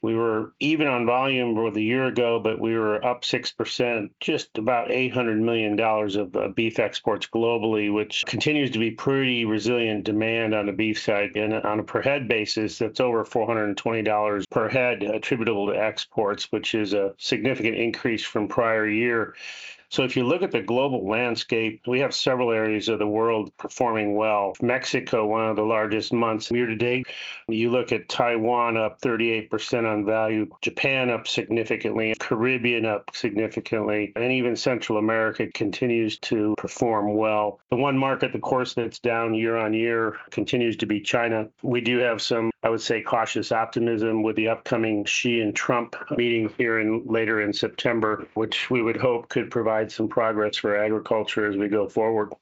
We were even on volume with a year ago, but we were up 6%, just about $800 million of beef exports globally, which continues to be pretty resilient demand on the beef side. And on a per head basis, that's over $420 per head attributable to exports, which is a significant increase from prior year. So if you look at the global landscape, we have several areas of the world performing well. Mexico, one of the largest months year to date. You look at Taiwan up 38% on value, Japan up significantly, Caribbean up significantly, and even Central America continues to perform well. The one market, of course, that's down year on year continues to be China. We do have some, I would say, cautious optimism with the upcoming Xi and Trump meeting here later in September, which we would hope could provide some progress for agriculture as we go forward.